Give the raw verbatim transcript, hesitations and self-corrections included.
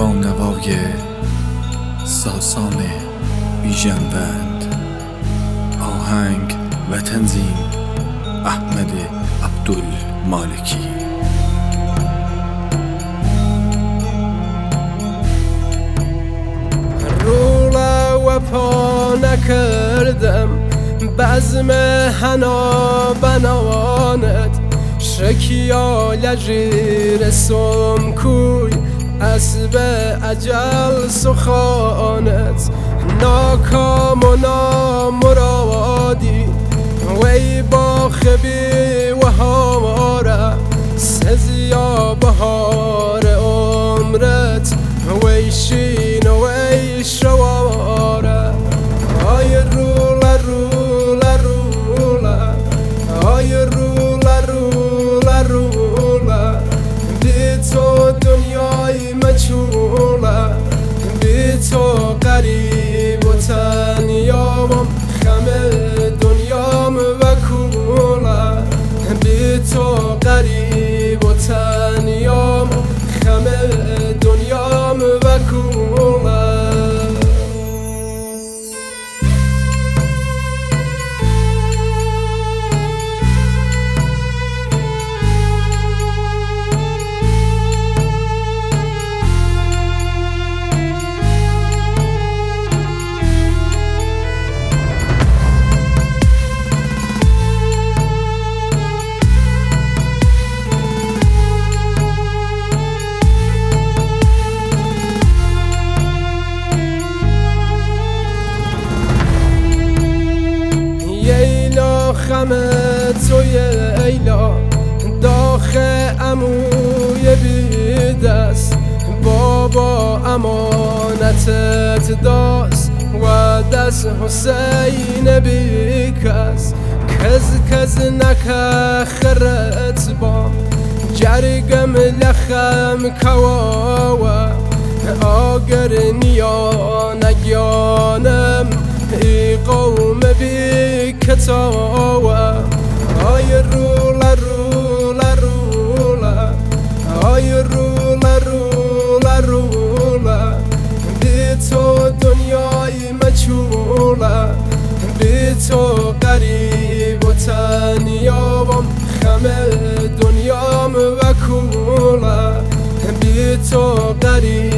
نوای ساسان بیژنوند. آهنگ و تنظیم احمد عبدالمالکی. رولا و پا نکردم بزم حنا بنوانت، شکیا لجیر سمکوی اسب اجل سخانت. ناکام و نامرادی وی با خبی و هواره، سزیا بهار عمرت وی شین و وی شواره. آی رولا رولا رولا، آی رولا رولا رولا، بی تو دنیای مجهوله، بی تو غریب و تنیامم، خم دنیام وکوله. بی تو غریب و تنیامم، خم دنیام وکوله. خم توی ایلا داخ اموی بی دست، بابا امانتت داست و دست حسین بی کس. کز کز نکه خرت با جرگم لخم کواوا، آگر نیا نگیانم ای قوم بی کتاوا. آی رولا رولا رولا، آی رولا رولا رولا، بی تو دنیای مجهوله، بی تو غریب و تنیامم، خم دنیام وکوله. بی تو غریب